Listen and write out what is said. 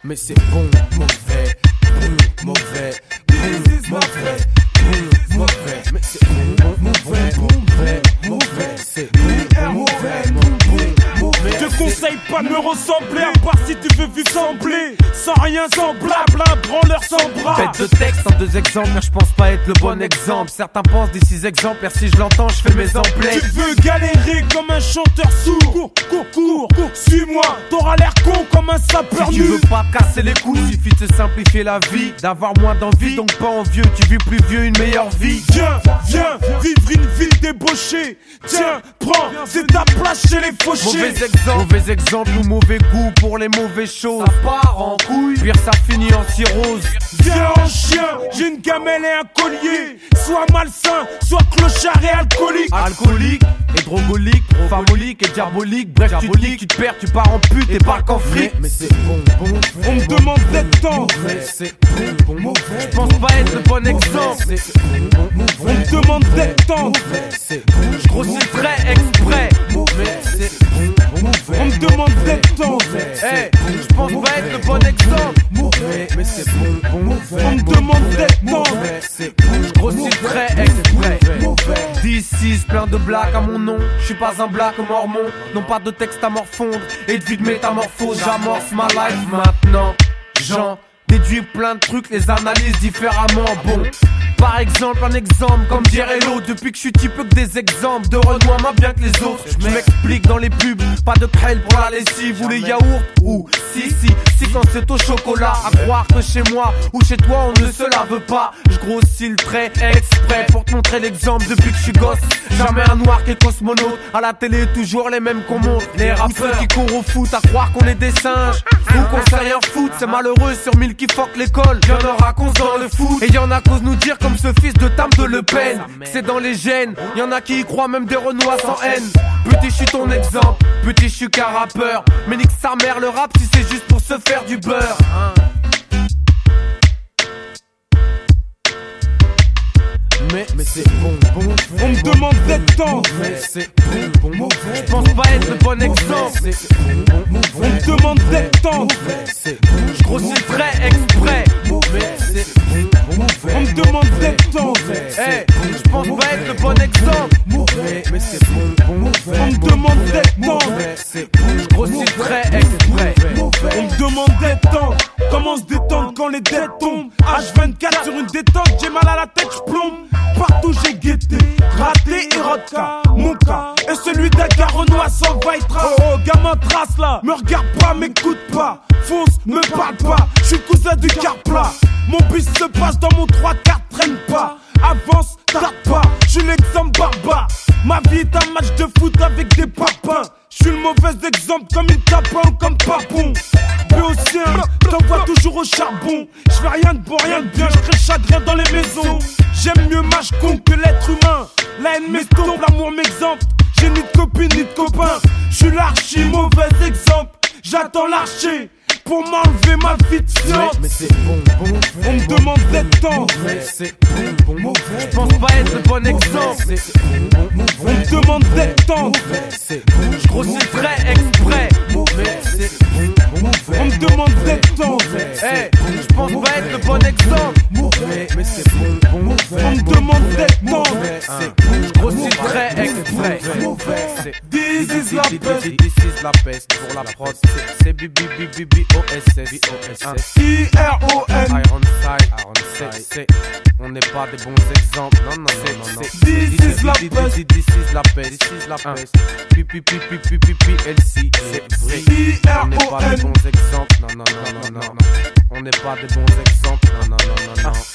Mais c'est bon, mauvais, bon, mauvais, bon, mauvais, bon, mauvais. Mais c'est bon, mauvais, mauvais, mauvais. C'est bon, mauvais, mauvais. Je te conseille pas de me ressembler, à part si tu veux vivre sembler. Sans rien, sans blabla, branleur sans bras. Bête de texte en 2 exemplaires, je pense pas être le bon exemple. Certains pensent des 6 exemplaires, si je l'entends, je fais mes emplettes. Tu veux galérer comme un chanteur sourd. Cours, suis-moi, t'auras l'air con comme un sapeur Si nu. tu veux pas te casser les couilles, suffit de se simplifier la vie, d'avoir moins d'envie, donc pas envieux. Tu vis plus vieux, une meilleure vie. Viens, vivre une ville débauchée. Tiens, prends, c'est ta place chez les fauchés. Mauvais exemple ou mauvais goût pour les mauvaises choses. Ça part en couille, pire ça finit en cirrhose. Viens en chien, j'ai une gamelle et un collier. Soit malsain, soit clochard et alcoolique. Alcoolique, et drogolique, famolique et diabolique. Bref, tu te dis, tu te perds, tu pars en pute et parles qu'en fric. Mais c'est bon, On me demande d'être tendre. c'est bon, mauvais. Je pense pas être le bon exemple. On me demande d'être tendre. Je grossis le trait exprès. Mais c'est bon, On me demande d'être tendre. hey, je pense pas être le bon exemple. Mais c'est bon, mauvais. On me demande d'être tendre. Je grossis le trait exprès. D'ici, plein de blagues à mon nom. Je suis pas un black mormon. Non pas de texte à morfondre et de vie de métamorphose. J'amorce ma life maintenant. J'en déduis plein de trucs, les analyses différemment. Bon, par exemple, un exemple, comme dirait l'autre. Depuis que je suis type que des exemples de Renoir, moins bien que les autres. Je m'explique dans les pubs, pas de crêle pour la lessive ou les yaourts. Ou si quand c'est au chocolat. À croire que chez moi ou chez toi on ne se lave pas. Je grossis le trait exprès pour te montrer l'exemple depuis que je suis gosse. Jamais un noir qui est cosmonaute. À la télé toujours les mêmes qu'on monte. Les rappeurs qui courent au foot à croire qu'on est des singes ou qu'on sait rien foutre. C'est malheureux sur 1000 qui fuck l'école. Y'en aura qu'on dans le foot. Et y'en a qu'ose nous dire comme ce fils de Tam de Le Pen que c'est dans les gènes. Y'en a qui y croient même des Renois sans haine. Petit je suis ton exemple, petit je suis qu'un rappeur. Mais nique sa mère le rap si c'est juste pour se faire du beurre. Mais c'est bon, On me demande d'être tendre. mais c'est bon, mauvais. Je pense pas être le bon exemple. On me demande d'être tendre. Je grossis le trait exprès. Mais c'est bon, On me demande d'être tendre. hey, je pense pas être le bon exemple. Mais c'est bon, mauvais. On me demande d'être tendre. Je grossis le trait exprès. On me demande d'être tendre. Comment se détendre quand les dettes tombent? H24 sur une détente, j'ai mal à la tête, je plombe. Partout j'ai guetté, raté et rodka. Mon cas et celui d'un gars Renoir sans vaitra. Oh gamin trace là, me regarde pas, m'écoute pas. Fonce, me parle pas, je suis cousin du Carplat. Mon bus se passe dans mon 3-4, traîne pas. Avance, tarde pas, je suis l'exemple barbare. Ma vie est un match de foot avec des papins. Je suis le mauvais exemple comme une tapin ou comme papon. Béotien, t'envoies toujours au charbon. Je fais rien de bon, rien de bien, je crée le chagrin dans les maisons. J'aime mieux mâche con que l'être humain. La haine m'estompe, l'amour m'exemple. J'ai ni de copine ni de copain. Je suis l'archi mauvais exemple. J'attends l'archer pour m'enlever ma vie de fiance. Mais c'est bon, On me demande d'être tendre. mais c'est bon, mauvais. Je pense pas être le bon exemple. On me demande d'être tendre. Je grossis le trait exprès. Mais c'est bon, On me demande d'être tendre. hey, je pense pas être le bon exemple. Mais c'est bon, On me demande d'être tendre. je grossis le trait exprès. This is la peste. This is la peste pour la prod. C'est BBBBOSS. IRON. Ironside. On n'est pas des bons exemples. Non, This is la peste. This is la peste. This is la peste. PLC. C'est vrai. On n'est pas des bons exemples. Non. On n'est pas des bons exemples. Non.